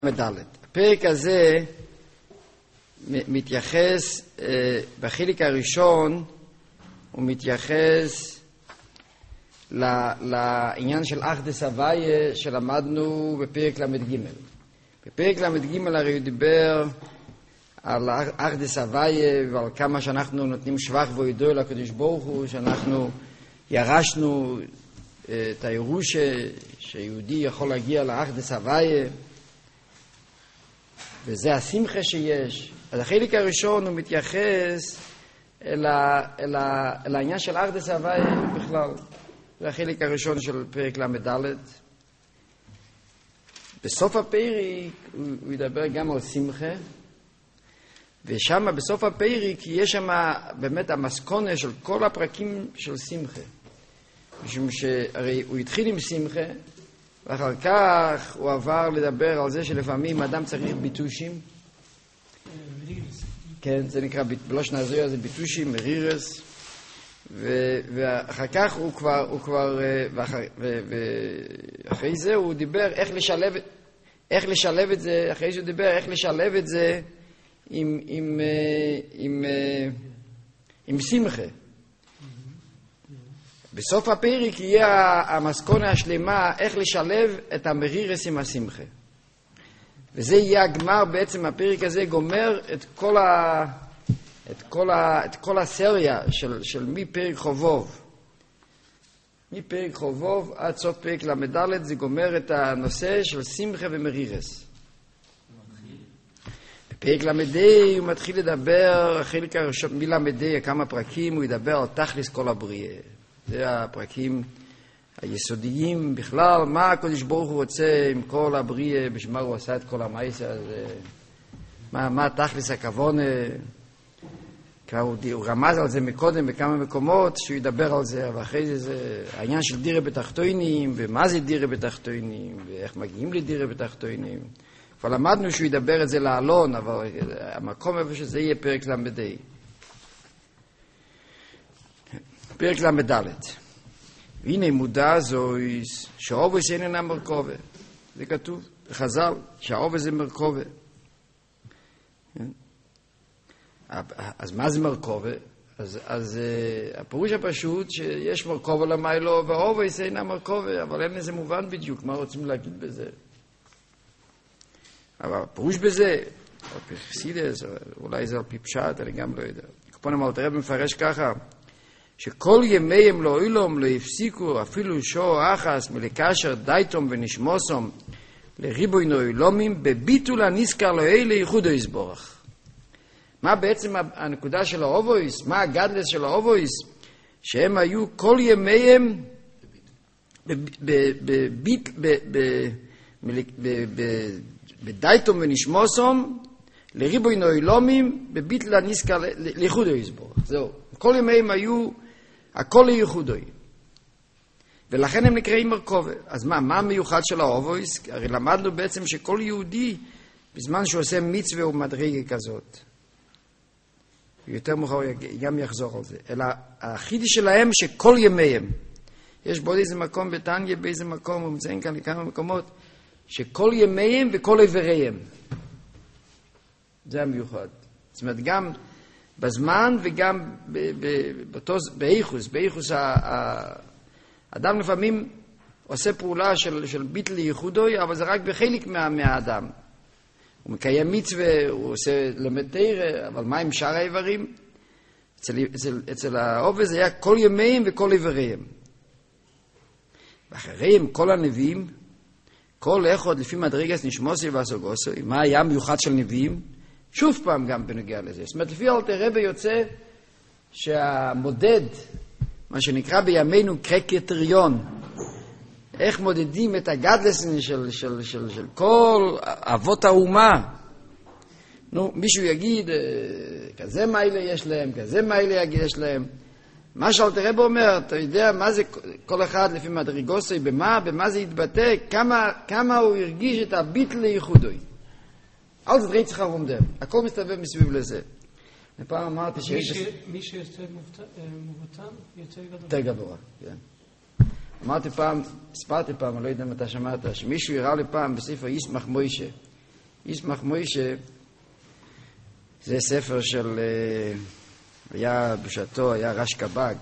מדלת. הפרק הזה מתייחס, בחלק הראשון הוא מתייחס לעניין של אחדות הוויה שלמדנו בפרק למד ג'. בפרק למד ג' הרי הוא דיבר על אחדות הוויה ועל כמה שאנחנו נותנים שבח והודיה לקדוש ברוך הוא, שאנחנו ירשנו את הירושה שיהודי יכול להגיע לאחדות הוויה, וזה השמחה שיש. אז החלק הראשון הוא מתייחס אל העניין של אחדות הוויה בכלל. זה החלק הראשון של פרק למד. בסוף הפרק הוא ידבר גם על שמחה, ושם בסוף הפרק יש שם באמת המסקונה של כל הפרקים של שמחה. משום שהרי הוא התחיל עם שמחה, ואחר כך הוא עבר לדבר על זה שלפעמים אדם צריך ביטושים. כן, זה נקרא, בלושן הזוהר זה ביטושים, מרירס. ואחר כך הוא כבר, ואחרי זה הוא דיבר איך לשלב את זה, אחרי זה הוא דיבר איך לשלב את זה עם שמחה. בסוף הפרק יהיה המסקונה השלמה איך לשלב את המרירס עם השמחה. וזה יהיה הגמר, בעצם הפרק הזה גומר את כל הסריה של מפרק חובוב. מפרק חובוב עד סוף פרק למד זה גומר את הנושא של שמחה ומרירס. בפרק למד הוא מתחיל לדבר, החלק הראשון מלמד כמה פרקים הוא ידבר על תכלס כל הבריאה. זה הפרקים היסודיים בכלל, מה הקדוש ברוך הוא רוצה עם כל הבריאה, בשביל מה הוא עשה את כל המעשה הזה, מה תכלס הכוונה. כבר הוא רמז על זה מקודם בכמה מקומות שהוא ידבר על זה, ואחרי זה העניין של דירה בתחתונים, ומה זה דירה בתחתונים, ואיך מגיעים לדירה בתחתונים. כבר למדנו שהוא ידבר את זה לעלון, אבל המקום איפה שזה יהיה פרק למד. פרק למד. והנה מודע זויס שהאובס איננה מרכובה. זה כתוב בחז"ל שהאובס זה מרכובה. אז מה זה מרכובה? אז הפירוש הפשוט שיש מרכובה למיילו והאובס אינה מרכובה, אבל אין איזה מובן בדיוק מה רוצים להגיד בזה. אבל הפירוש בזה, או פרסידס, אולי זה על פי פשט, אני גם לא יודע. כפונים אל תראה מפרש ככה, שכל ימיהם לא אילום לא הפסיקו אפילו שור אחס מלקשר דייתום ונשמוסום לריבוי נוילומים בביטול הנזכר לו אלה ייחודו יסבורך. מה בעצם הנקודה של האובויס? מה הגדלס של האובויס? שהם היו כל ימיהם בדייתום ונשמוסום לריבוי נוילומים בביטול הנזכר לייחודו יסבורך. זהו. כל ימיהם היו הכל ייחודוי. ולכן הם נקראים מרכובה. אז מה המיוחד של האובויס? הרי למדנו בעצם שכל יהודי, בזמן שהוא עושה מצווה ומדרגה כזאת, יותר מאוחר גם יחזור על זה. אלא החידי שלהם שכל ימיהם, יש בו איזה מקום בתניה, באיזה מקום, הוא מציין כאן לכמה מקומות, שכל ימיהם וכל איבריהם. זה המיוחד. זאת אומרת, גם בזמן וגם באיחוס. האדם לפעמים עושה פעולה של ביטל ייחודוי, אבל זה רק בחלק מהאדם. הוא מקיים מצווה, הוא עושה למד תורה, אבל מה עם שאר האיברים? אצל האובס זה היה כל ימיהם וכל איבריהם. ואחריהם כל הנביאים, כל אחד לפי מדרגת נשמוסי והסוגוסי, מה היה מיוחד של נביאים? שוב פעם גם בנוגע לזה. זאת אומרת, לפי אלתר רבי יוצא שהמודד, מה שנקרא בימינו קריטריון, איך מודדים את הגדלסן של כל אבות האומה. מישהו יגיד, כזה מיילה יש להם, כזה מיילה יש להם. מה שאלתר רבי אומר, אתה יודע מה זה כל אחד לפי מדרגוסי, במה זה יתבטא, כמה הוא הרגיש את הביטל ייחודוי. אל תדרי צריכה רומדם. הכל מסתובב מסביב לזה. פעם אמרתי שיש... מי שיוצא מובטן, יוצא גדול. יותר גבוה, כן. אמרתי פעם, הספרתי פעם, אני לא יודע אם אתה שמעת, שמישהו הראה לי פעם בספר ישמח מוישה, ישמח מוישה, זה ספר של, היה בשעתו, היה רש קב"ג.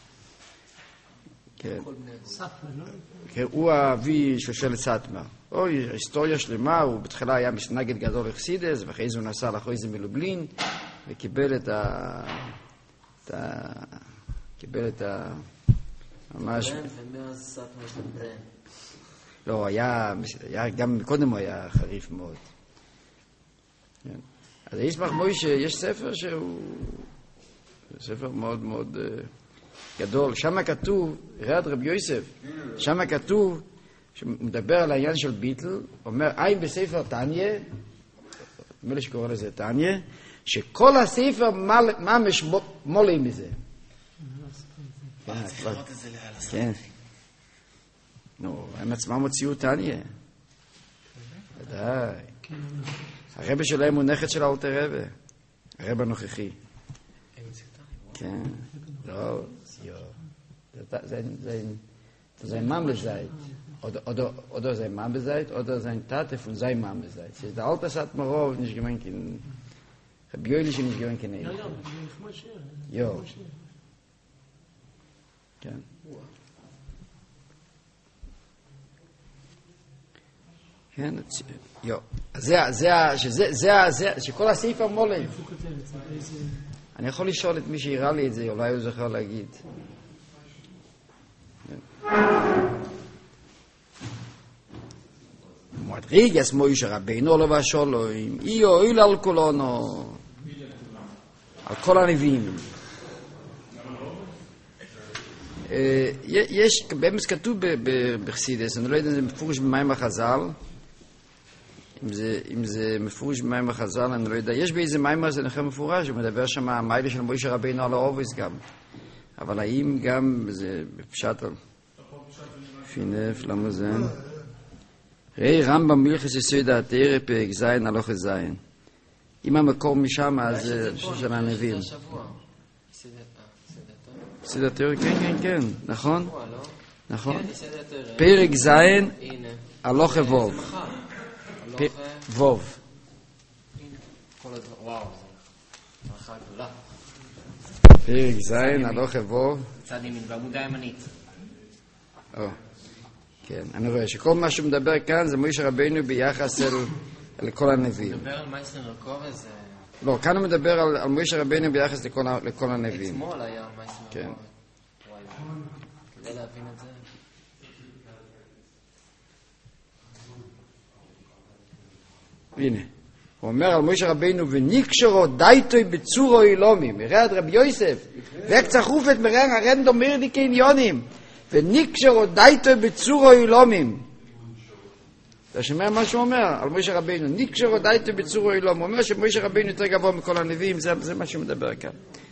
כן. הוא האבי של שלט סאטמר. אוי, היסטוריה שלמה, הוא בתחילה היה מסנגד גדול לחסידס, ואחרי זה הוא נסע לאחויזם מלובלין, וקיבל את ה... ממש... ומאז סאטמר של ברן. לא, היה, גם קודם הוא היה חריף מאוד. כן. אז ישמח מוישה, יש ספר שהוא... ספר מאוד מאוד גדול. שם כתוב, רד רבי יוסף, שם כתוב, שמדבר על העניין של ביטל, אומר, אין בספר תניה, מלא שקורא לזה תניה, שכל הספר ממש מולה מזה. צריך לראות את זה על הספר. כן. נו, הם עצמם הוציאו תניה. ודאי. הרבא שלהם הוא נכד של האלטר רבא. הרבא הנוכחי. כן. לא, זה Mame seid. Oder sein Mame seid, oder sein Tate von sein Mame seid. Das ist der alte Satmarov, nicht gemeint in... Rabjölisch nicht gemeint in Ehrlich. Ja. כן. כן, יו. זה, שכל הסעיף המולה. אני יכול לשאול את מי שיראה לי את זה, אולי הוא זוכר להגיד. מדרגס מוישה רבינו עליו השלום, יועיל על כולנו, על כל הנביאים. יש, באמת כתוב בחסידס, אני לא יודע אם זה מפורש במים החז"ל, אם זה מפורש במים החז"ל, אני לא יודע, יש באיזה מים זה נחם מפורש, הוא מדבר שם המיילה של מוישה רבינו על האובס גם, אבל האם גם זה בפשט על פינף, למה זה? ראי רמב"ם מלכס יסוד התרא פרק זין הלוך זין. אם המקור משם אז זה של הנביאים. יסוד התרא, כן, נכון? נכון. פרק זין הלוך ווב. ווב. פרק זין הלוך ווב. צד ימין, בעמודה הימנית. כן, אני רואה שכל מה שמדבר כאן זה מוישה רבינו ביחס אל כל הנביאים. הוא מדבר על מייסר רקובה זה... לא, כאן הוא מדבר על מוישה רבינו ביחס לכל הנביאים. אתמול היה מייסר רקובה. כן. כדי להבין את זה. הנה, הוא אומר על מוישה רבינו וניקשרו דייטוי בצורו אילומים. מרד רבי יוסף, וקצה חופת מרן הרנדו מירדיקי עניונים. וניקשרו דייטוי בצורו אילומים. אתה שומע מה שהוא אומר על מוישה רבינו? ניקשרו דייטוי בצורו אילומים. הוא אומר שמוישה רבינו יותר גבוה מכל הנביאים, זה מה שהוא מדבר כאן.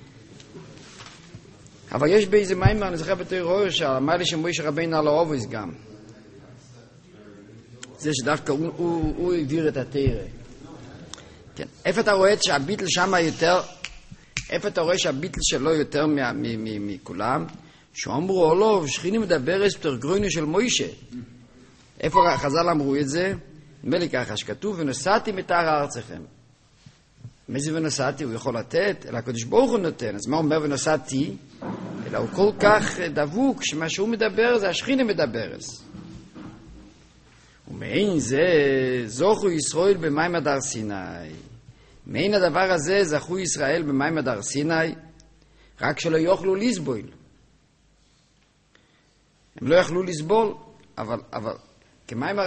אבל יש באיזה מיימר, אני זוכר בתור ראש, אמר לי שמוישה רבינו על האובוס גם. זה שדווקא הוא העביר את התרא. כן. איפה אתה רואה שהביטל שם יותר, איפה אתה רואה שהביטל שלו יותר מכולם? שאומרו עולוב, שכיני מדבר אספטר גרוינו של מוישה. איפה חז"ל אמרו את זה? נדמה לי ככה, שכתוב, ונוסעתי מתאר ארצכם. מה זה ונוסעתי? הוא יכול לתת, אלא הקדוש ברוך הוא נותן. אז מה אומר ונוסעתי? אלא הוא כל כך דבוק, שמה שהוא מדבר זה השכיני מדבר. ומעין זה, זוכו ישראל במים הדר סיני. מעין הדבר הזה, זכו ישראל במים הדר סיני, רק שלא יוכלו לסבול. הם לא יכלו לסבול, אבל כמים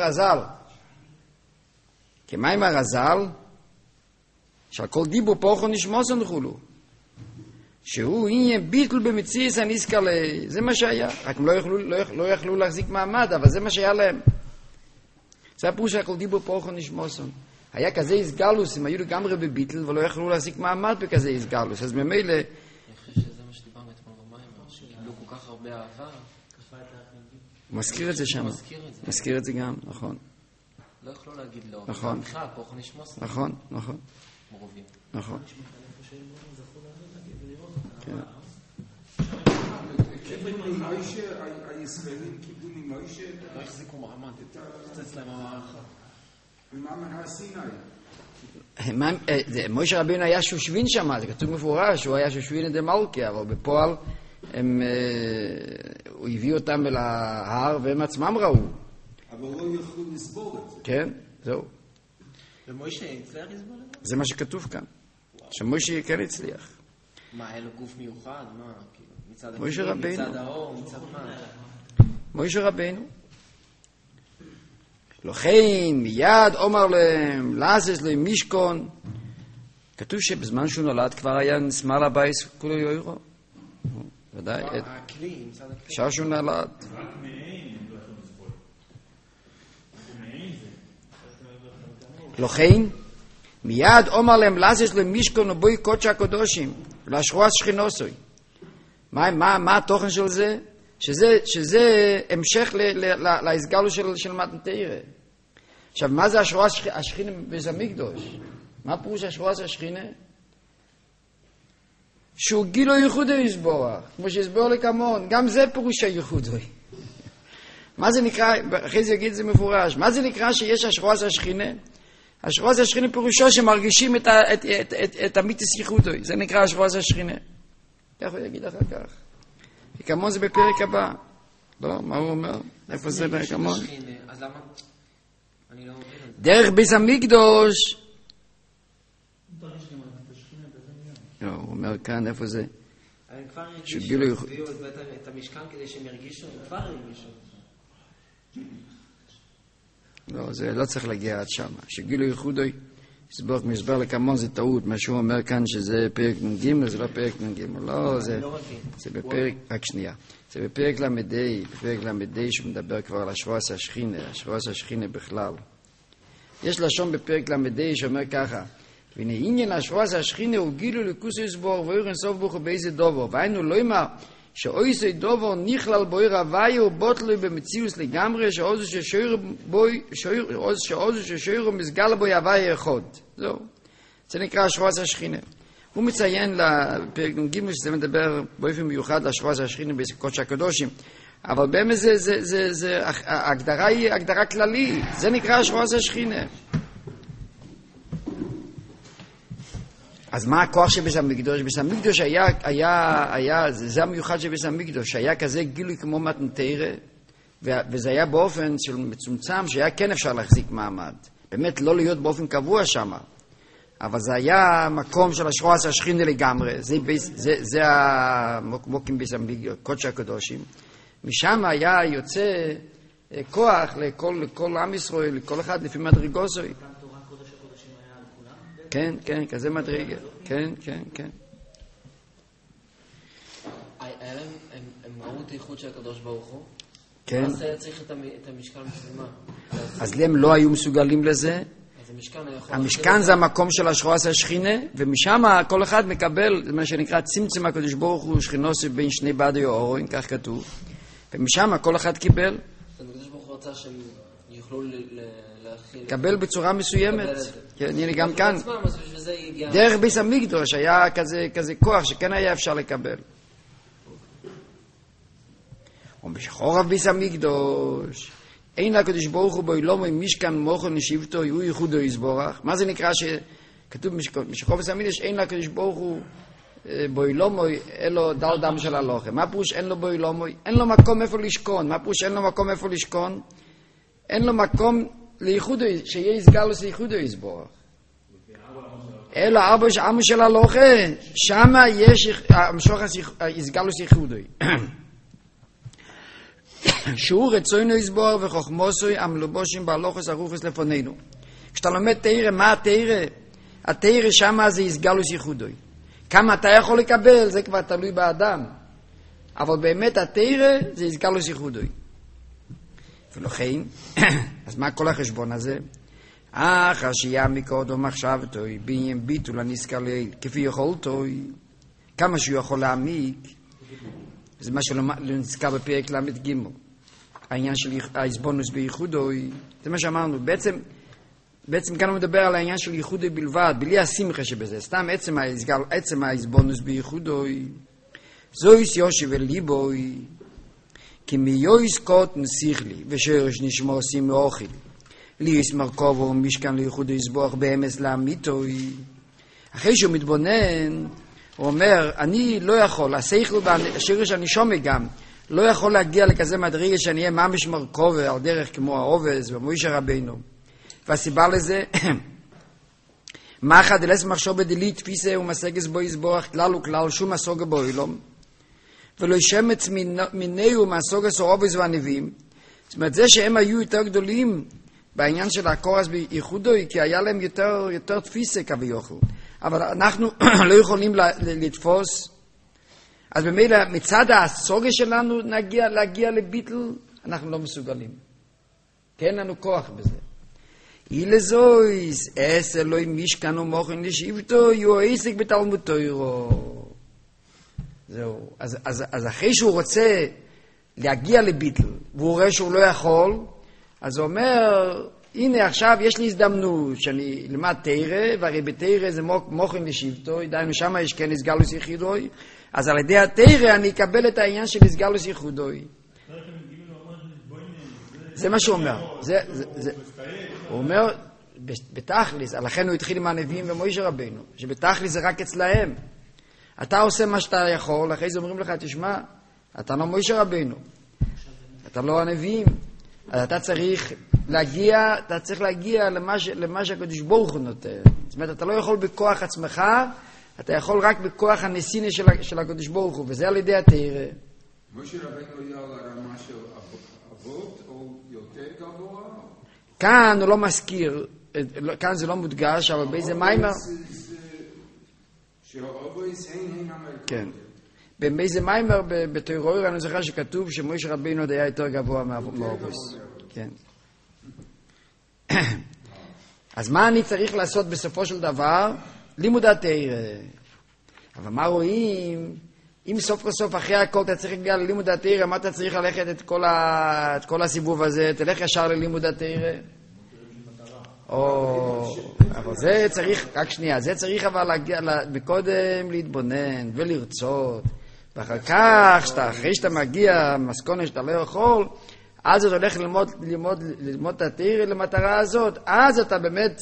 הרזל, שעל כל דיבור פורחו נשמוסן חולו, שהוא עניין ביטל במציאס הניסקלה, זה מה שהיה, רק הם לא יכלו להחזיק מעמד, אבל זה מה שהיה להם. זה הפירוש שעל כל דיבור פורחו נשמוסן. היה כזה איסגלוס, הם היו לגמרי בביטל, ולא יכלו להחזיק מעמד בכזה איסגלוס, אז ממילא... אני חושב שזה מה שדיברנו אתמול במים, שקיבלו כל כך הרבה אהבה. הוא מזכיר את זה שם. מזכיר את זה גם, נכון. לא יכלו להגיד לא. נכון. בכלל, פורחו נשמוסן. נכון. מרובים. נכון. כן. איפה עם מוישה, הישראלים קיבלו ממוישה? לא החזיקו מעמד. זה אצלם המערכה. ומה מהר סיני? משה רבינו היה שושבין שם, זה כתוב מפורש, הוא היה שושבין דמלכה, אבל בפועל הוא הביא אותם אל ההר והם עצמם ראו. אבל לא יכלו לסבול את זה. כן, זהו. ומוישה הצליח לסבול את זה? זה מה שכתוב כאן. שמשה כן הצליח. מה, היה לו גוף מיוחד? מה, כאילו, מצד משה הכלים, רבינו. מצד האור, מצד מה? משה רבינו. לכן מיד אומר להם, לעשות להם משכון. כתוב שבזמן שהוא נולד כבר היה נסמל הבייס כולו יוירו. ודאי, הכלי, מצד הכלי. אפשר שהוא נולד. רק מעין הם לא יכולים לסבול. מעין זה. לכן מיד אומר להם לעשות להם משכון ובוי קודש הקודשים להשרוע שכינוסוי. מה התוכן של זה? שזה המשך להסגלו של מתן תורה. עכשיו, מה זה השרוע השכינה בבית המקדש? מה פירוש השרוע השכינה? שהוא גילו ייחודו יסבורך, כמו שיסבור לכמון, גם זה פירוש הייחודו. מה זה נקרא, אחרי זה יגיד את זה מפורש, מה זה נקרא שיש השרוע השכינה? השרוע השכינה פירושו שמרגישים את המיתוס ייחודו, זה נקרא השרוע השכינה. כך הוא יגיד אחר כך. כמון זה בפרק הבא. לא, מה הוא אומר? איפה זה כמון? אז למה? אני לא מבין. דרך בית המקדש. לא, הוא אומר כאן, איפה זה? הם כבר שגילו הרגישו, הביאו את המשכן כדי שהם ירגישו, הם כבר הרגישו. לא, זה לא צריך להגיע עד שם. שגילו ייחודוי, מסבר לכמון זה טעות. מה שהוא אומר כאן שזה פרק מ"ג, זה לא פרק מ"ג. לא, זה בפרק, רק שנייה. זה בפרק למדי, שמדבר כבר על השרועס השכינה בכלל. יש לשון בפרק למדי שאומר ככה, והנה עניין השרועס השכינה הוא גילו לכוס יסבור ואירן סוף בוכו באיזה דובר. והיינו לא אמר שאויסי דובר נכלל בוי רוויה ובוטלוי במציאוס לגמרי שעוזו ששוירו מסגל בוי הוויה אחד. זהו. זה נקרא השרועס השכינה. הוא מציין לפרק ג' שזה מדבר באופן מיוחד לשרועס השכינה בקודש הקדושים. אבל באמת ההגדרה היא הגדרה כללית. זה נקרא השרועס השכינה. אז מה הכוח של בית המקדש? בית המקדש היה, זה המיוחד של בית המקדש, שהיה כזה גילוי כמו מתן תורה, וזה היה באופן של מצומצם, שהיה כן אפשר להחזיק מעמד. באמת לא להיות באופן קבוע שם. אבל זה היה מקום של השרועס השכינה לגמרי, זה המוקם בית המקדש, קודש הקדושים. משם היה יוצא כוח לכל עם ישראל, לכל אחד לפי מדרגוסוי. כן, כן, כזה מדרגה. כן, כן, כן. הם ראו את הייחוד של הקדוש ברוך הוא? כן. אז היה צריך את המשכן בשביל מה? אז הם לא היו מסוגלים לזה. אז המשכן זה המקום של השרועס השכינה, ומשם כל אחד מקבל, זה מה שנקרא צמצם הקדוש ברוך הוא שכינוסי בין שני בדי אורוין, כך כתוב. ומשם כל אחד קיבל. הקדוש ברוך הוא רצה שהם יוכלו להכיל. קבל בצורה מסוימת. כן, הנה גם כאן. דרך בית המקדש היה כזה כוח שכן היה אפשר לקבל. ובשחור בית המקדש אין הקדוש ברוך הוא בעולמו עם משכן מוכן נשיבתו הוא ייחודו יסבורך. מה זה נקרא שכתוב בשחור בית המקדש אין הקדוש ברוך הוא בעולמו אלו דל דם של הלוחם. מה פירוש אין לו בעולמו? אין לו מקום איפה לשכון. מה פירוש אין לו מקום איפה לשכון? אין לו מקום לייחודו, שיהיה יסגלוס לייחודו יסבורך. אלו ארבע עמו של הלוחם, שמה יש המשוך יסגלוס ייחודוי. שהוא רצוינו יסבור וחוכמוסוי המלובושים בהלוכס הרוחס לפנינו. כשאתה לומד תאירה, מה התאירה? התאירה שמה זה יסגלוס ייחודוי. כמה אתה יכול לקבל, זה כבר תלוי באדם. אבל באמת התאירה זה יסגלוס ייחודוי. ולכן, אז מה כל החשבון הזה? אחר שיעמיק עוד מחשבתוי, בעניין ביטול הנזכר כפי יכולתוי, כמה שהוא יכול להעמיק, זה מה שלא נזכר בפרק למד ג' העניין של ההסבונוס בייחודוי, זה מה שאמרנו, בעצם כאן הוא מדבר על העניין של ייחודוי בלבד, בלי השמחה שבזה, סתם עצם ההסבונוס בייחודוי, זויס יושי וליבוי, כי מיועס קוטן שיחלי ושרש נשמו עושים מאוכל, ליס מרכובו משכן לייחוד יסבוח באמס לאמיתוי. אחרי שהוא מתבונן, הוא אומר, אני לא יכול, השכל והשרש הנשום גם, לא יכול להגיע לכזה מדרגה שאני אהיה ממש מרכובה על דרך כמו העובס ומוישה רבינו. והסיבה לזה, מחד אלס מחשוב בדלי תפיסה ומסגס בו יסבוח כלל וכלל שום מסוגה בו אילום, ולא ישמץ מיניהו מהסוגס העובס והנביאים. זאת אומרת, זה שהם היו יותר גדולים בעניין של הקורס בייחודוי, כי היה להם יותר תפיסה כביכול. אבל אנחנו לא יכולים לתפוס. אז במילא מצד הסוגה שלנו להגיע לביטל, אנחנו לא מסוגלים. כי אין לנו כוח בזה. אילזויס, אלוהי משכן ומוכן לשבטו, יהיו עסק בתלמוד תורה. זהו. אז אחרי שהוא רוצה להגיע לביטל, והוא רואה שהוא לא יכול, אז הוא אומר, הנה עכשיו יש לי הזדמנות שאני אלמד תורה, והרי בתורה זה מוכן לשבטו, דהיינו שם יש כן הסגלוס יחידוי, אז על ידי התורה אני אקבל את העניין של הסגלוס יחידוי. זה מה שהוא אומר. הוא אומר, בתכלס, לכן הוא התחיל עם הנביאים ומוישה רבינו, שבתכלס זה רק אצלהם. אתה עושה מה שאתה יכול, אחרי זה אומרים לך, תשמע, אתה לא מוישה רבינו, אתה לא הנביאים, אז אתה צריך להגיע למה שהקדוש ברוך הוא נותן. זאת אומרת, אתה לא יכול בכוח עצמך, אתה יכול רק בכוח הנסיני של הקדוש ברוך הוא, וזה על ידי התורה. מוישה רבינו היה לרמה של אבות או יותר גבוה? כאן הוא לא מזכיר, כאן זה לא מודגש, אבל באיזה מיימר... שהאובויס הם המלכות. כן. באיזה מיימר בתורה אני זוכר שכתוב שמוישה רבינו היה יותר גבוה מהאובויס. כן. אז מה אני צריך לעשות בסופו של דבר? לימוד התורה. אבל מה רואים? אם סוף כל סוף אחרי הכל אתה צריך להגיע ללימוד התורה, מה אתה צריך ללכת את כל הסיבוב הזה? תלך ישר ללימוד התורה. אבל זה צריך, רק שנייה, זה צריך אבל להגיע, בקודם להתבונן ולרצות, ואחר כך, אחרי שאתה מגיע מסכונה שאתה לא יכול, אז אתה הולך ללמוד את התורה למטרה הזאת, אז אתה באמת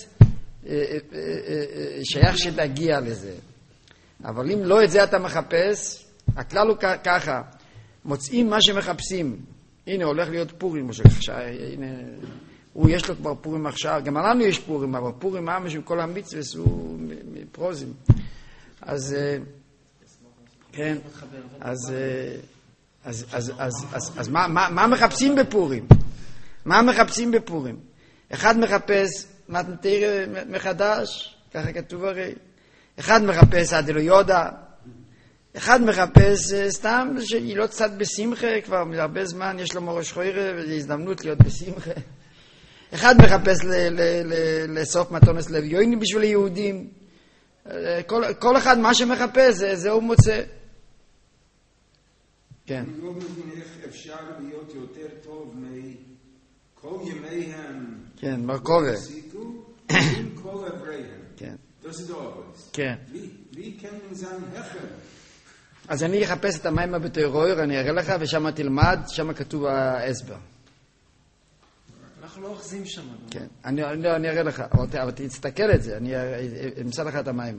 שייך שתגיע לזה. אבל אם לא את זה אתה מחפש, הכלל הוא ככה, מוצאים מה שמחפשים. הנה, הולך להיות פורים, הנה... יש לו כבר פורים עכשיו, גם לנו יש פורים, אבל פורים ממש עם כל המצווס הוא מפרוזים. אז כן, אז מה מחפשים בפורים? מה מחפשים בפורים? אחד מחפש מתנתר מחדש, ככה כתוב הרי. אחד מחפש עד אלו יודע. אחד מחפש סתם שהיא לא קצת בשמחה, כבר הרבה זמן יש לו מורש חוירה והזדמנות להיות בשמחה. אחד מחפש לסוף מתונס לוויונים בשביל היהודים. כל אחד מה שמחפש, זה הוא מוצא. כן. אני לא מבין איך אפשר להיות יותר טוב מכל ימיהם. כן, מרכובה. עם כל אבריהם. כן. Das ist alles. כן. Wie können sein Hecher? אז אני אחפש את המים בתורה, אני אראה לך, ושם תלמד, שם כתוב ההסבר. אנחנו לא אוחזים שם. כן, אני אראה לך, אבל תסתכל את זה, אני אמצא לך את המים.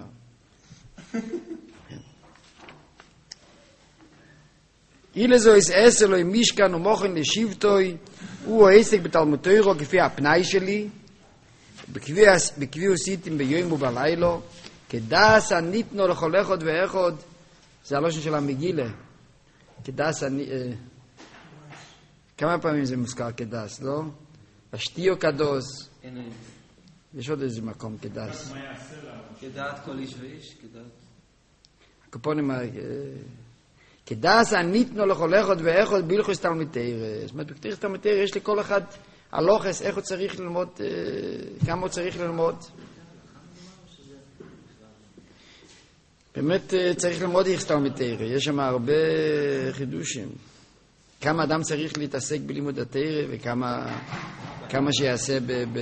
אילזויס אסלוי מישכן ומוכן לשבטוי, הוא העסק בתלמוד תורה כפי הפנאי שלי, בקביעו עשיתם ביום ובלילו, כדעס הניתנו לכל אחד ואחד, זה הלושן של המגילה, כדעס, כמה פעמים זה מוזכר כדעס, לא? השתיו קדוס, יש עוד איזה מקום כדעס. כדעת כל איש ואיש, כדעת. הקופונים, כדעס הניתנו לכל אחד ואחד בהלכות תלמוד תורה. זאת אומרת, בהלכות תלמוד תורה יש לכל אחד הלוכס, איך הוא צריך ללמוד, כמה הוא צריך ללמוד. באמת צריך ללמוד איך תלמוד תורה, יש שם הרבה חידושים. כמה אדם צריך להתעסק בלימוד התורה וכמה שיעשה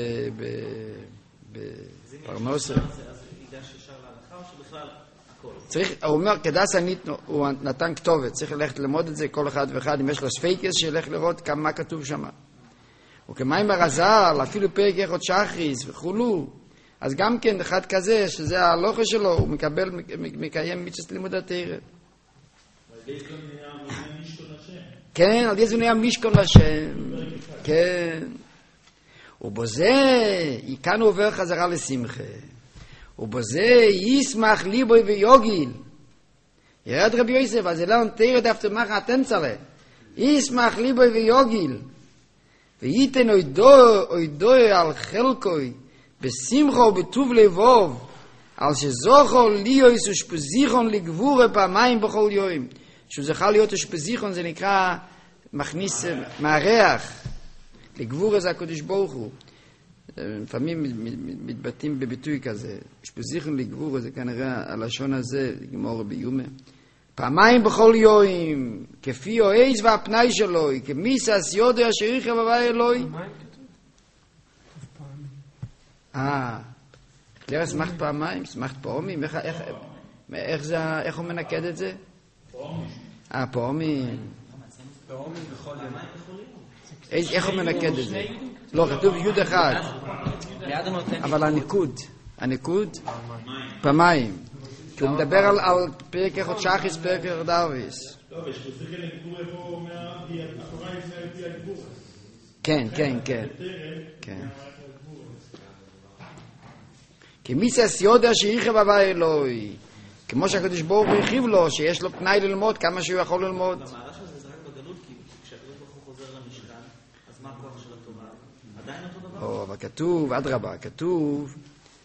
בפרנסה. אז ייגש ישר להלכה או שבכלל הכל? צריך, הוא אומר, כדעס הניתנו, הוא נתן כתובת, צריך ללכת ללמוד את זה, כל אחד ואחד, אם יש לו ספייקס, שילך לראות מה כתוב שם. וכמים הרז"ל, אפילו פרק אחד שחריס וכולו. אז גם כן אחד כזה, שזה ההלוכה שלו, הוא מקיים מצוות לימוד התורה. כן, על ידי זה נהיה משכון לשם. כן. ובזה, כאן הוא עובר חזרה לשמחה. ובזה ישמח ליבוי ויוגיל. ירד רבי יוסף, אז זה לא נתאר את הפתמח התנצלה. ישמח ליבוי ויוגיל. וייתן אוידוי על חלקוי, בשמחו ובטוב לבוב, על שזוכו ליויס ושפזיכון לגבורה פעמיים בכל יום. שהוא זכה להיות ושפזיכון זה נקרא מכניס מערך. לגבורה זה הקדוש ברוך הוא. לפעמים מתבטאים בביטוי כזה. שפזיכון לגבורה זה כנראה הלשון הזה, גמור ביומה. פעמיים בכל יום, כפי אוהז והפנאי שלו, כמיסס יודע שריחה בבא אלוהי. פעמיים כתוב? כלרס סמכת פעמיים, סמכת פעמים, איך הוא מנקד את זה? פעמים. פעמים בכל יום. איך הוא מנקד את זה? לא, כתוב יוד אחד. אבל הניקוד, פעמיים. כי הוא מדבר על פרק אחד שחריס, פרק אחד ערביס. טוב, יש פה שכל לגבור איפה התורה לפני הגבור. כן. כן. כי מיסס יודע שיחיה בבא אלוהי. כמו שהקדוש ברוך הוא הרחיב לו, שיש לו פנאי ללמוד כמה שהוא יכול ללמוד. במערש הזה זה רק בגלות, כי כשהקדוש ברוך הוא חוזר למשכן, אז מה הכוח של התורה? עדיין אותו דבר? אבל כתוב, אדרבה, כתוב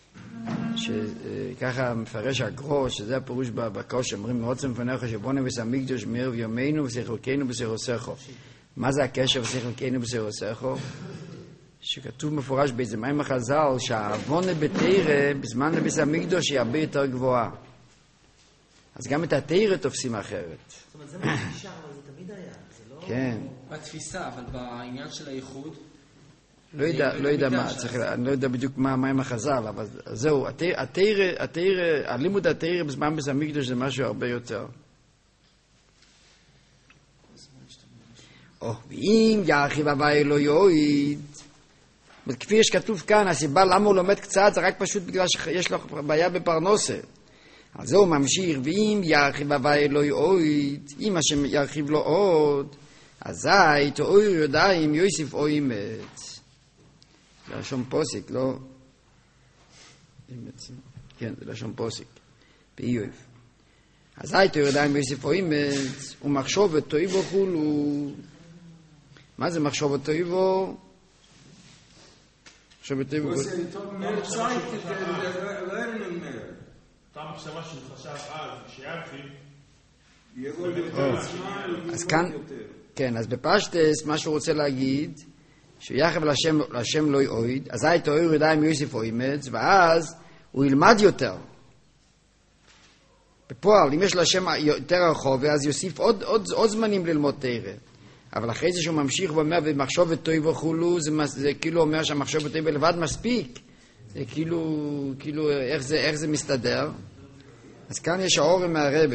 שככה מפרש הגרוש, שזה הפירוש בקוש, אומרים מעוצם פניך שבונה וסמיקדוש מערב יומנו ושחלקנו בסירוסךו. מה זה הקשר ושחלקנו בסירוסךו? שכתוב מפורש באיזה מים החז"ל שהעוונה בתורה בזמן נביס המקדוש היא הרבה יותר גבוהה. אז גם את התורה תופסים אחרת. זאת אומרת, זה מה שנשאר, אבל זה תמיד היה. כן. בתפיסה, אבל בעניין של הייחוד... לא יודע מה, אני לא יודע בדיוק מה עם החז"ל, אבל זהו, הלימוד התורה בזמן נביס המקדוש זה משהו הרבה יותר. ואם ירחיב בבא אלוהי, כפי שכתוב כאן, הסיבה למה הוא לומד קצת זה רק פשוט בגלל שיש לו בעיה בפרנסה. אז זהו ממשיך, ואם ירחיב בבא אלוהי, אם השם ירחיב לו עוד, אזי תאור ידיים יוסיף או אימץ. זה לשון פוסק, לא? כן, זה לשון פוסק. באיוב. אזי תאור ידיים יוסיף או אימץ, ומחשוב תאיבו חולו. מה זה מחשוב תאיבו? Você então mehr Zeit der lernen mehr. אתה מחשבה שהוא חשב אז, כשירחיב, יכול יותר זמן, אז כאן, כן, אז בפשטס מה שהוא רוצה להגיד, שיחב לשם לא יועיד, אז היית אוהר ידיים יוסיף או אימץ, ואז הוא ילמד יותר. בפועל, אם יש לשם יותר רחוב, אז יוסיף עוד זמנים ללמוד תורה. אבל אחרי זה שהוא ממשיך ואומר, ומחשוב וטוב וכולו, זה כאילו אומר שהמחשוב וטוב לבד מספיק. זה כאילו איך זה מסתדר. אז כאן יש האור מהרבה.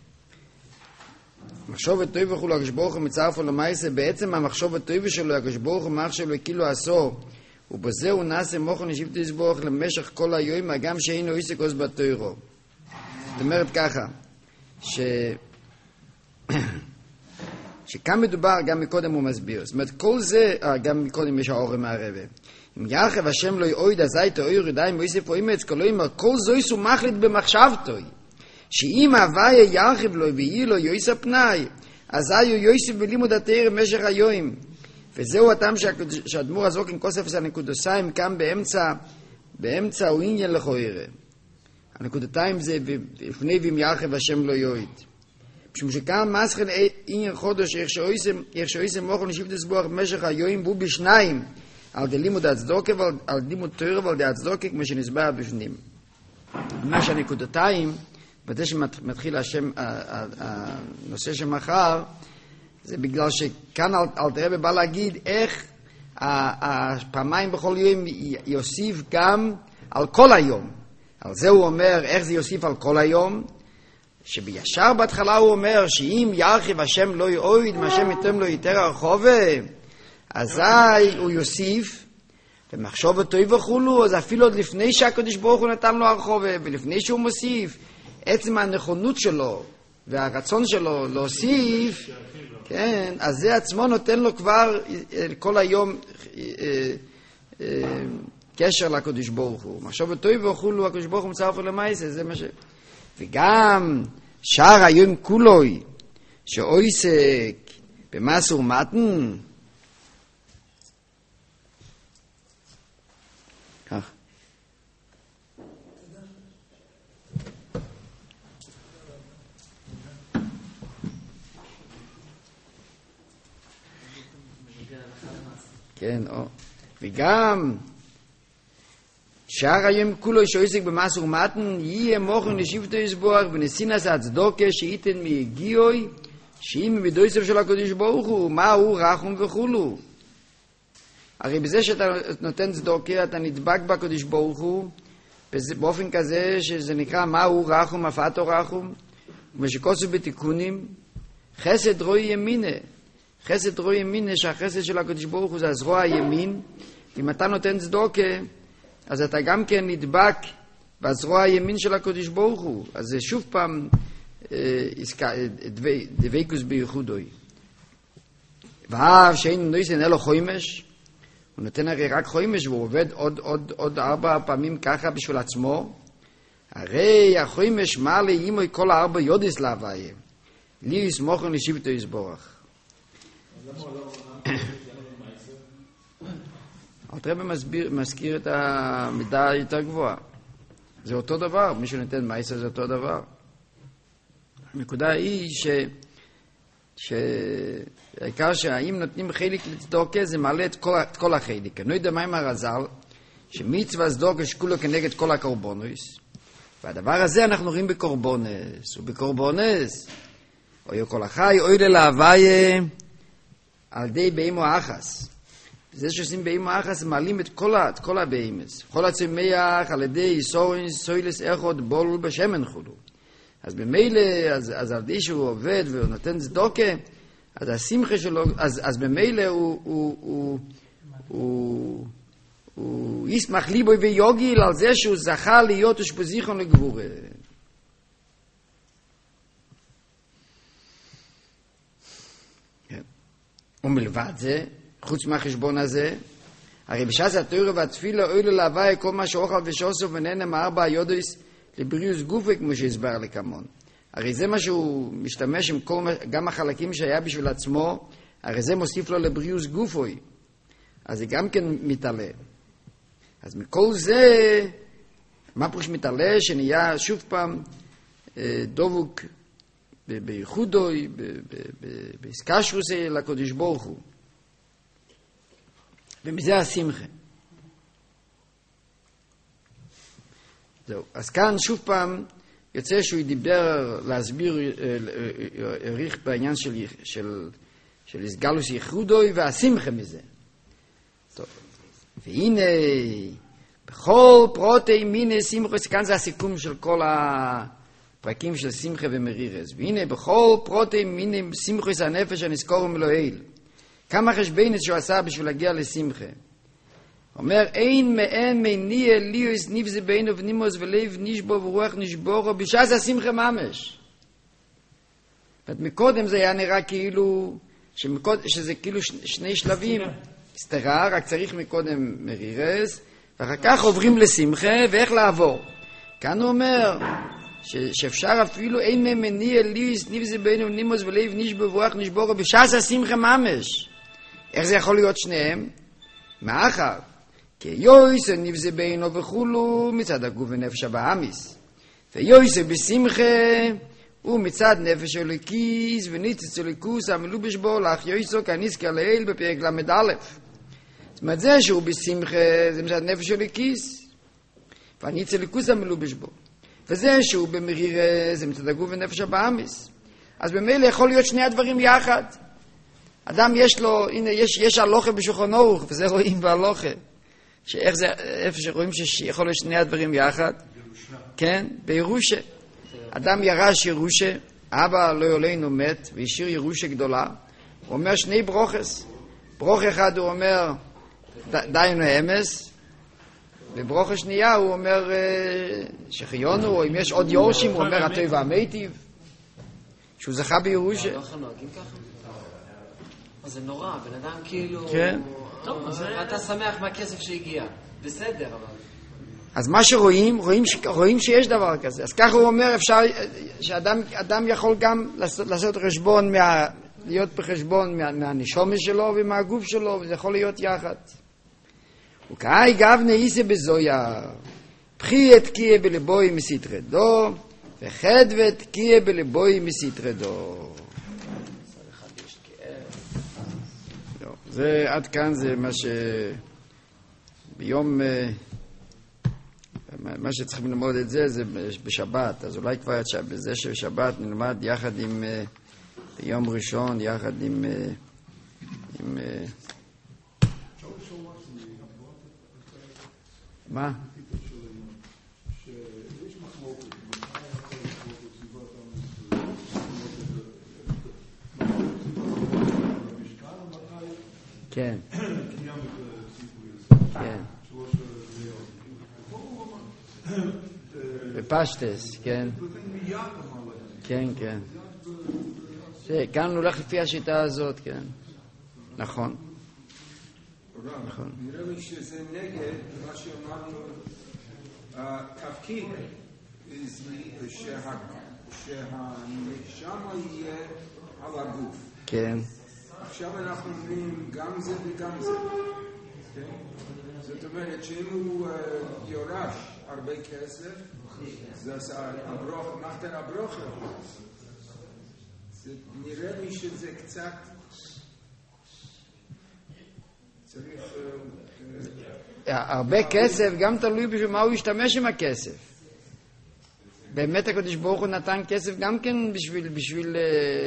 מחשוב וטוב וכולו, הקדוש ברוך הוא מצרף ולמעשה, בעצם המחשוב וטוב שלו, הקדוש ברוך הוא מחשב לו כאילו עשו, ובזה הוא נעשה מוכן ישיב תסבוך למשך כל היום, גם שאינו עסק עוז בתוירו. זאת אומרת ככה, שכאן מדובר, גם מקודם הוא מסביר. זאת אומרת, כל זה, גם מקודם יש האור מהרבה. אם ירחב השם לא יועיד, אזי תאור ידיים ויוסיף או אימץ, כל זו יסו מחליט במחשבתוי. שאם הוויה ירחב לו ויהי לו יויסה פנאי, אזי הוא יויסף בלימוד התורה במשך היום. וזהו הטעם שהאדמו"ר הזוקן כוסף הנקודתיים כאן באמצע הוא עניין לכאורה. הנקודתיים זה לפני ואם ירחב השם לא יועיד. משום שכאן מסכן עניין חודש איך שאויסם מוכן ישיב תסבוח במשך היום בו בשניים על די לימוד הצדוקה ועל לימוד תורה ועל די הצדוקה כמו שנסבר בפנים. מה שהנקודתיים בזה שמתחיל הנושא שמחר זה בגלל שכאן אלתר בא להגיד איך הפעמיים בכל יום יוסיף גם על כל היום. על זה הוא אומר איך זה יוסיף על כל היום, שבישר בהתחלה הוא אומר שאם ירחיב השם לא יועיד מה השם ייתן לו יותר הרחובה, אזי הוא יוסיף, ומחשוב טוב וכולו, אז אפילו עוד לפני שהקדוש ברוך הוא נתן לו הרחובה, ולפני שהוא מוסיף, עצם הנכונות שלו, והרצון שלו להוסיף, כן, אז זה עצמו נותן לו כבר כל היום קשר לקדוש ברוך הוא. מחשוב טוב וכולו, הקדוש ברוך הוא מצרף למעשה, זה מה ש... וגם שאר היום כולוי, שעוסק במסור מתן, כך. כן, וגם שאר היום כולו שעוסק במסור מתן, יהיה מוכן לשבטו יסבורך ונסינס הצדוקה שייתן מיגיוי, שאם מדויסף של הקדוש ברוך הוא, מה הוא רחום וכולו. הרי בזה שאתה נותן צדוקה, אתה נדבק בקדוש ברוך הוא, באופן כזה שזה נקרא מה הוא רחום, הפתו רחום, ומשקוסו בתיקונים, חסד רואי ימינה. חסד רואי ימינה, שהחסד של הקדוש ברוך הוא זה הזרוע הימין, אם אתה נותן צדוקה, אז אתה גם כן נדבק בזרוע הימין של הקדוש ברוך הוא. אז זה שוב פעם דבקות בייחודוי. ואף שאין נויסן אלו חוימש, הוא נותן הרי רק חוימש, והוא עובד עוד 4 פעמים ככה בשביל עצמו. הרי החוימש מעלה אימוי כל 4 יודיס להוויה, לי יסמוכן לשבטו יסבורך. הרב מזכיר את המידה יותר גבוהה. זה אותו דבר, מי שנותן מייסר זה אותו דבר. הנקודה היא העיקר שהאם נותנים חלק לצדוקה זה מעלה את כל החלק. אני לא יודע מה עם הרז"ל, שמצווה צדוקה שכולו כנגד כל הקורבנוס, והדבר הזה אנחנו רואים בקורבנס, ובקורבנס אוי כל החי אוי להוויה על די בהמה אחס. זה שעושים בהמה אחס מעלים את כל הבהמס, כל הצמח על ידי סוילס אחד בול בשמן חולו. אז במילא, אז על די שהוא עובד והוא נותן צדוקה, אז השמחה שלו, אז במילא הוא ישמח ליבו ויוגיל על זה שהוא זכה להיות ושפוזיכון לגבורה. ומלבד זה, חוץ מהחשבון הזה, הרי בשעת התורה והתפילה אוהלו להוויה כל מה שאוכל ושוסף ונהנה מ4 היודוס לבריאוס גופי כמו שהסבר לכמון. הרי זה מה שהוא משתמש עם גם החלקים שהיה בשביל עצמו, הרי זה מוסיף לו לבריאוס גופוי. אז זה גם כן מתעלה. אז מכל זה, מה פרוש מתעלה? שנהיה שוב פעם דבוק בייחודוי, בהסקשרוסי לקדוש ברוך הוא. ומזה השמחה. זהו. אז כאן שוב פעם יוצא שהוא דיבר להסביר, העריך בעניין של הסגלוס ייחודוי והשמחה מזה. טוב. והנה, בכל פרוטי מיני שמחוס, כאן זה הסיכום של כל הפרקים של שמחה ומרירס. והנה, בכל פרוטי מיני שמחוס הנפש הנזכור מלואל. כמה חשבנת שהוא עשה בשביל להגיע לשמחה. אומר, אין מאין מניע ליוס נבזה בינו ונימוס ולב נשבו ורוח נשבורו, בשעה זה השמחה ממש. מקודם זה היה נראה כאילו, שזה כאילו שני שלבים. סתרה, רק צריך מקודם מרירס, ואחר כך עוברים לשמחה, ואיך לעבור. כאן הוא אומר, שאפשר אפילו אין מניע ליוס נבזה בינו ונימוס ולב נשבו ורוח נשבורו, בשעה זה השמחה ממש. איך זה יכול להיות שניהם? מאחר, כי יויסה נבזה בינו וכולו מצד הגוף ונפש הבאמיס. ויויסה בשמחה הוא מצד נפש הליקיס וניצץ הליקוס המלובש בו לך יויסו כנזכר לעיל בפרק למד א'. זאת אומרת זה שהוא בשמחה זה מצד נפש הליקיס והניצץ הליקוס המלובש בו. וזה שהוא במרירה זה מצד הגוף ונפש הבאמיס. אז במילא יכול להיות שני הדברים יחד. אדם יש לו, הנה, יש הלוכה בשולחן ערוך, וזה רואים בהלוכה. שאיך זה, איפה שרואים שיכול להיות שני הדברים יחד? ירושה. כן, בירושה. אדם ירש ירושה, אבא לא יולנו מת, והשאיר ירושה גדולה, הוא אומר שני ברוכס. ברוך אחד הוא אומר דיינו אמס, וברוך השנייה הוא אומר שחיונו, או אם יש עוד יורשים הוא אומר הטוב והמיטיב, שהוא זכה בירושה. לא יכולים להגיד ככה? זה נורא, בן אדם כאילו... כן. אתה שמח מהכסף שהגיע, בסדר, אבל... אז מה שרואים, רואים שיש דבר כזה. אז ככה הוא אומר, אפשר, שאדם יכול גם לעשות חשבון, להיות בחשבון מהנשומש שלו ומהגוף שלו, וזה יכול להיות יחד. וכאי גבנה איסה בזויה, פחי את קיה בלבוי מסתרדו, וחדווה את קיה בלבוי מסתרדו. זה עד כאן, זה מה ביום... מה שצריכים ללמוד את זה, זה בשבת. אז אולי כבר בזה שבשבת נלמד יחד עם, ביום ראשון, יחד עם מה? כן. כן. בפשטס, כן. כן, כן. כאן הוא הולך לפי השיטה הזאת, כן. נכון. נכון. נראה לי שזה נגד מה שאמרנו, התפקיד שהנשמה יהיה על הגוף. כן. עכשיו אנחנו אומרים גם זה וגם זה. זאת אומרת שאם הוא יורש הרבה כסף, זה הברוך, נחתן הברוך. נראה לי שזה קצת צריך... הרבה כסף, גם תלוי במה הוא ישתמש עם הכסף. באמת הקדוש ברוך הוא נתן כסף גם כן בשביל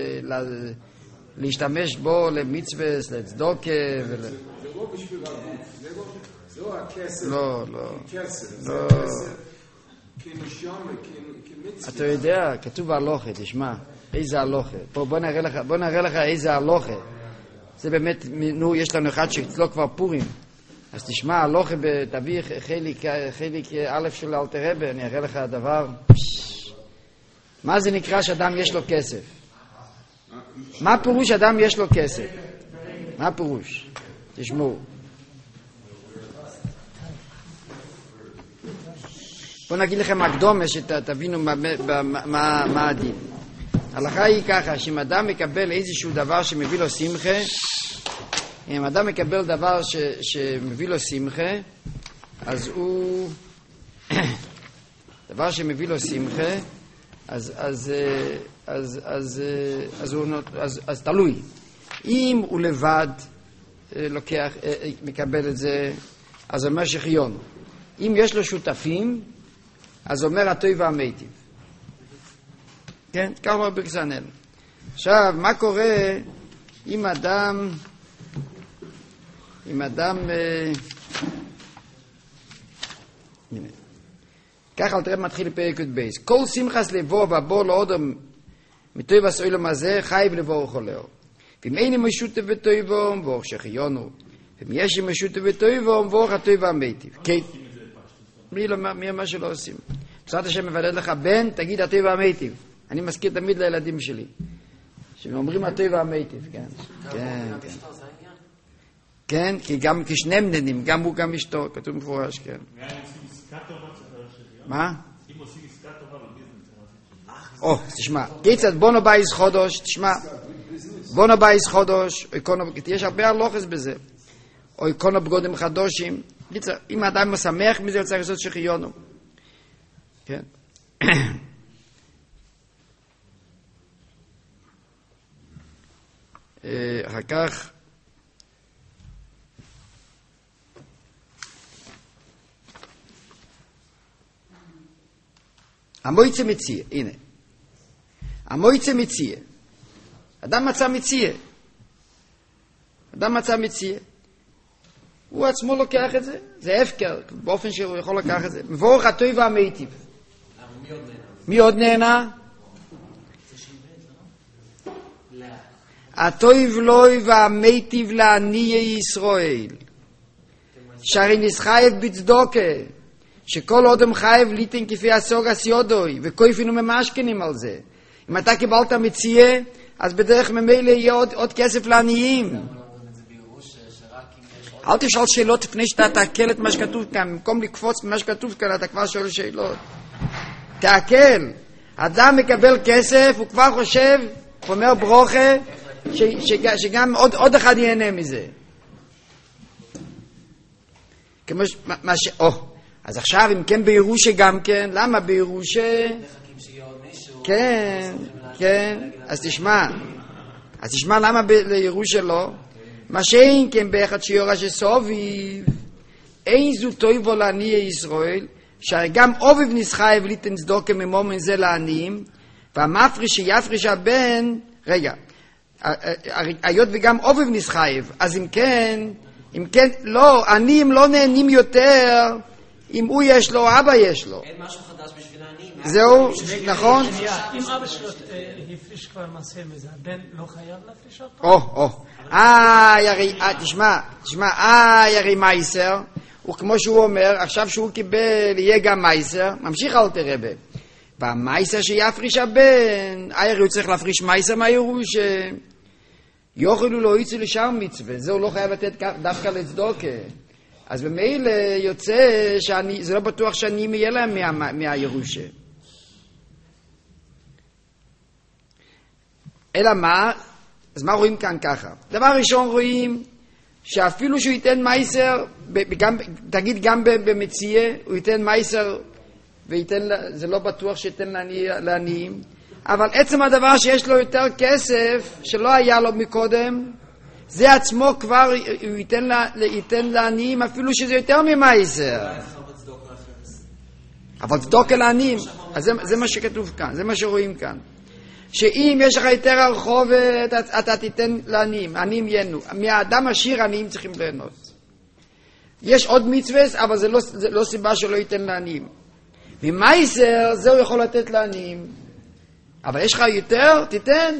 להשתמש בו למצווה, לצדוקה. זה לא בשביל הגוף, זה לא הכסף. לא. זה הכסף כנשמה, כמצווה. אתה יודע, כתוב הלוכה, תשמע, איזה הלוכה. פה בוא נראה לך איזה הלוכה. זה באמת, נו, יש לנו אחד שאצלו כבר פורים. אז תשמע, הלוכה, תביא חלק א' של אלתר רבי, אני אראה לך הדבר. מה זה נקרא שאדם יש לו כסף? מה פירוש אדם יש לו כסף? מה פירוש? תשמעו. בואו נגיד לכם הקדומה שתבינו מה הדין. ההלכה היא ככה, שאם אדם מקבל איזשהו דבר שמביא לו שמחה, אם אדם מקבל דבר שמביא לו שמחה, אז הוא... דבר שמביא לו שמחה, אז תלוי. אם הוא לבד לוקח, מקבל את זה, אז אומר שחיון. אם יש לו שותפים, אז אומר הטוב והמיטיב. כן, כך אומר בקסנל. עכשיו, מה קורה אם אדם הנה. כך אל תראה מתחיל בפרק בייס. כל שמחס לבוא ובוא לאודם מטוב הסוילום הזה חייב לבוא וחולר. ואם אין משותף בטובו, מבורך שחיונו. ואם יש משותף בטובו, מבורך הטוב והמיטיב. כן. מי מה שלא עושים? בעזרת השם מבדד לך בן, תגיד הטוב והמיטיב. אני מזכיר תמיד לילדים שלי. שאומרים הטוב והמיטיב, כן. כן, כן. כן, כי גם כשניהם נדים, גם הוא גם אשתו, כתוב מפורש, כן. מה? אם עושים עסקה טובה בביזנס. או, תשמע, כיצד בונו בייס חודש, תשמע, בונו בייס חודש, יש הרבה הלוחס בזה, או איקונו בגודם חדושים, אם האדם משמח מזה, הוא צריך לעשות שחיונו. כן? אחר כך, המויצה מציע, הנה. המויצה מציע. אדם מצא מציע. הוא עצמו לוקח את זה. זה הפקר, באופן שהוא יכול לקח את זה. מבורך הטוב והמיטיב. מי עוד נהנה? הטוב לוי והמיטיב לעניי ישראל. שהרי נסחייב בצדוקה, שכל אודם חייב ליתן כפי הסוגס יודוי, וכויפינו ממשכנים על זה. אם אתה קיבלת מציאה, אז בדרך ממילא יהיה עוד כסף לעניים. אל תשאל שאלות לפני שאתה תעכל את מה שכתוב כאן. במקום לקפוץ ממה שכתוב כאן, אתה כבר שואל שאלות. תעכל. אדם מקבל כסף, הוא כבר חושב, הוא אומר ברוכה, שגם עוד אחד ייהנה מזה. כמו אז עכשיו, אם כן בירושה גם כן, למה בירושה? כן, כן, אז תשמע למה לירושה לא? מה שאין כן באחד שיורש סוביב, אין זו טויבו לעניי ישראל, שהרי גם אוביב נסחייב ליתן צדוקה ממומן זה לעניים, והמפריש שיפריש הבן, רגע, היות וגם אוביב נסחייב, אז אם כן, לא, עניים לא נהנים יותר, אם הוא יש לו, אבא יש לו. אין משהו חדש בשביל העניים. זהו, נכון? אם אבא שלו הפריש כבר מעשה מזה, הבן לא חייב להפריש אותו? תשמע, ירי מייסר, וכמו שהוא אומר, עכשיו שהוא קיבל, יהיה גם מייסר, ממשיך אל תרבה. והמייסר שיפריש הבן, ירי הוא צריך להפריש מייסר מהירוש, יוכלו לא יצאו לשאר מצווה, זה הוא לא חייב לתת דווקא לצדוקה. אז במילא יוצא זה לא בטוח שאני יהיה להם מהירושה. אלא מה? אז מה רואים כאן ככה? דבר ראשון רואים שאפילו שהוא ייתן מייסר, תגיד גם במציאה, הוא ייתן מייסר, זה לא בטוח שייתן לעניים, אבל עצם הדבר שיש לו יותר כסף, שלא היה לו מקודם, זה עצמו כבר הוא ייתן לעניים אפילו שזה יותר ממייסר. אבל צדוקה לעניים, אז זה מה שכתוב כאן, זה מה שרואים כאן. שאם יש לך יותר הרחובת, אתה תיתן לעניים, עניים ייהנו. מהאדם עשיר עניים צריכים ליהנות. יש עוד מצווה, אבל זה לא סיבה שלא ייתן לעניים. ממייסר, זה הוא יכול לתת לעניים. אבל יש לך יותר, תיתן.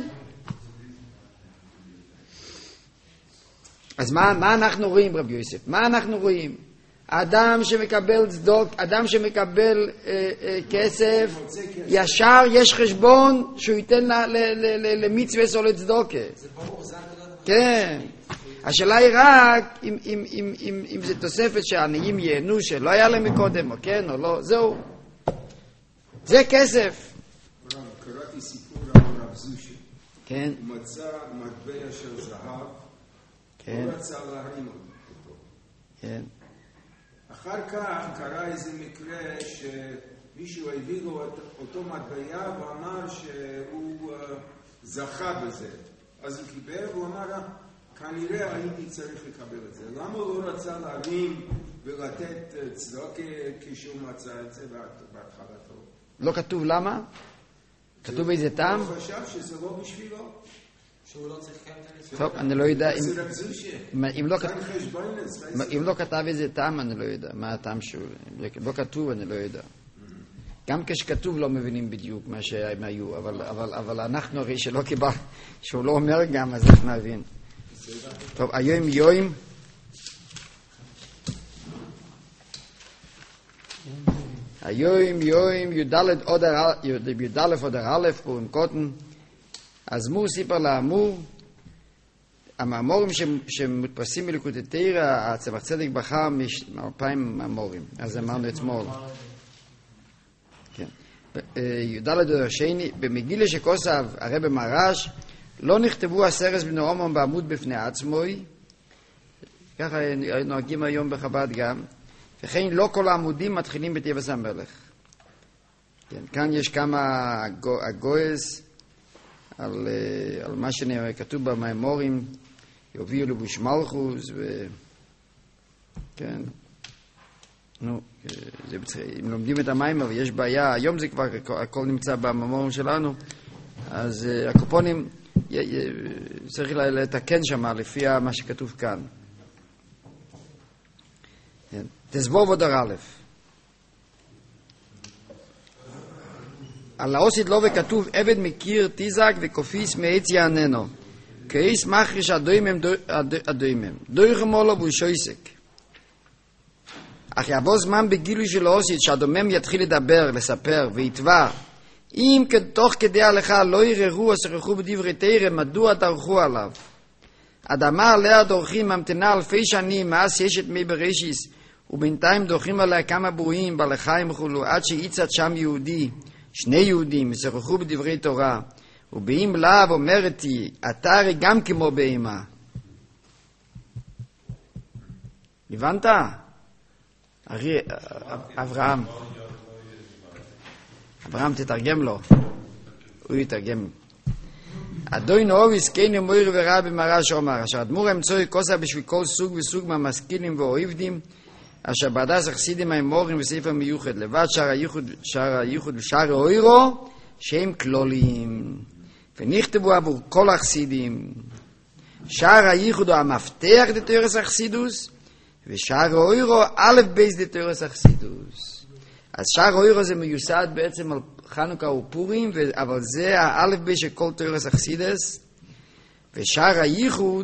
אז מה אנחנו רואים, רבי יוסף? מה אנחנו רואים? אדם שמקבל צדוק, אדם שמקבל כסף, ישר יש חשבון שהוא ייתן למצווה או לצדוקה. כן. השאלה היא רק אם זה תוספת שהעניים ייהנו, שלא היה להם מקודם, או כן או לא, זהו. זה כסף. קראתי סיפור על הרב זושי. כן. הוא מצא מטבע של זהב, כן. הוא רצה להרים אותו. כן. אחר כך קרה איזה מקרה שמישהו הביא לו אותו מטבע ואמר שהוא זכה בזה. אז הוא קיבל והוא אמר, כנראה הייתי צריך לקבל את זה. למה הוא לא רצה להרים ולתת צדוקה כשהוא מצא את זה בהתחלתו? לא כתוב למה? כתוב באיזה טעם? הוא חשב שזה לא בשבילו. שהוא לא צריך כאן. טוב, אני לא יודע. זה רב זושי. אם לא כתב איזה טעם, אני לא יודע. מה הטעם שהוא... לא כתוב, אני לא יודע. גם כשכתוב לא מבינים בדיוק מה שהם היו, אבל אנחנו הרי שלא קיבל, שהוא לא אומר גם, אז איך נבין. טוב, היום י"ד אודר א' פורים קוטן, אז מור סיפר לאמור, המאמורים שמודפסים בליקוטי תורה, הצמח צדק בחר מ-2000 מאמורים, אז אמרנו אתמול. י"ד אודר שני, במגילה שכוסף הרב מרש, לא נכתבו הסרס בני אומם בעמוד בפני עצמוי, ככה נוהגים היום בחב"ד גם, וכן לא כל העמודים מתחילים בטבעס המלך. כן, כאן יש כמה הגויס על מה שכתוב במאמורים, יוביאו לבוש מלכוס, כן, נו, אם לומדים את המים, אבל יש בעיה, היום זה כבר הכל נמצא במאמורים שלנו, אז הקופונים צריך לתקן שם לפי מה שכתוב כאן. תסבוב עוד א' על האוסית לא וכתוב עבד מכיר תיזק וקופיס מעץ יעננו. קייס מחריש הדוימם. דויך מולו והוא שויסק. אך יבוא זמן בגילוי של האוסית שהדומם יתחיל לדבר, לספר ויתבע. אם תוך כדי ההלכה לא יררו או שרחו בדברי תרם, מדוע דרכו עליו? אדמה עליה דורכים ממתנה אלפי שנים מאז יש את מי בראשיס, ובינתיים דורכים עליה כמה ברואים, בעלי חיים וכולו, עד שיצד שם יהודי, שני יהודים, שרחו בדברי תורה. ובאים לאו אומרתי, אתה הרי גם כמו בהמה. הבנת? אברהם תתרגם לו, הוא יתרגם. אדוין אוביס קיינו מויר ורבי מרש אומר, אשר אדמו"ר אמצוי כוסה בשביל כל סוג וסוג מהמשכילים ואוהבדים, אשר בעדה שחסידים האמורים בספר מיוחד, לבד שער הייחוד ושער האוירו, שהם כלולים. ונכתבו עבור כל החסידים. שער הייחוד הוא המפתח לתיאורס החסידוס, ושער האוירו א' בייס לתיאורס החסידוס. אז שער האוירו זה מיוסד בעצם על חנוכה ופורים, אבל זה האלף בייס של כל תיאורס החסידס. ושער הייחוד,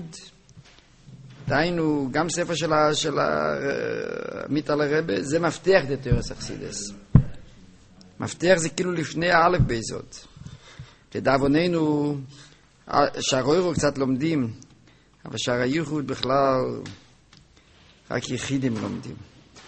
דיינו גם ספר של מיטל הרבה, זה מפתח לתיאורס החסידס. מפתח זה כאילו לפני האלף בייסות. לדאבוננו, שער האוירו קצת לומדים, אבל שער הייחוד בכלל רק יחידים לומדים.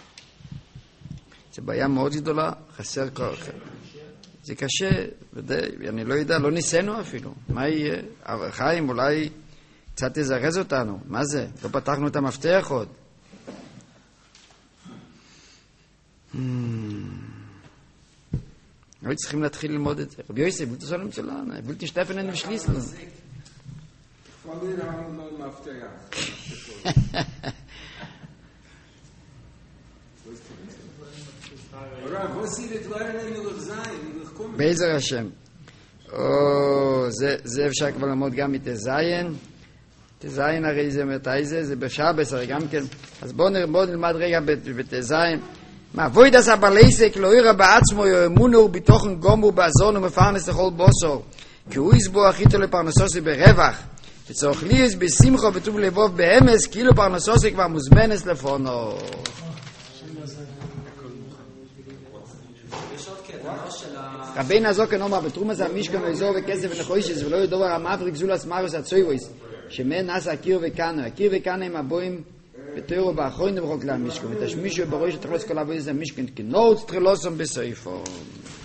זו בעיה מאוד גדולה, חסר כל אחר. זה קשה, אני לא יודע, לא ניסינו אפילו. מה יהיה? אבל חיים אולי קצת תזרז אותנו. מה זה? לא פתחנו את המפתח עוד. היו צריכים להתחיל ללמוד את זה. רבי יוסף, בלתי סולם מצולן, בלתי שטפן אין ושליסלן. פאליר haben wir noch Mafteach. Rav, was Sie das lernen noch sein? בעזר השם. זה אפשר כבר ללמוד גם מתזיין. תזיין הרי זה מתי זה? זה בשבס הרי גם כן. אז בואו נלמד רגע בתזיין. מעבוד עשה בלייסק לא יראה בעצמו יאמונו ובתוכן גומו בעזון ומפרנס לכל בוסור. כי הוא יסבו אחיתו לפרנסוסי ברווח. וצורך ליס בשמחו וטוב לבוב באמס, כאילו פרנסוסי כבר מוזמנס לפונו. רבי נזוקן אומר, בתרום הזה המשכן ואזור וכסף ונחוישס, ולא ידור המפריק זולס מרוס הצוירויס, שמן נעשה הקיר וקנו. הקיר וקנו הם הבואים בתוירו באחרונים בחוק להמשכן, ותשמישו בראש התחלוס כל עבודת המשכן, כנוץ תחלוסם בסויפו.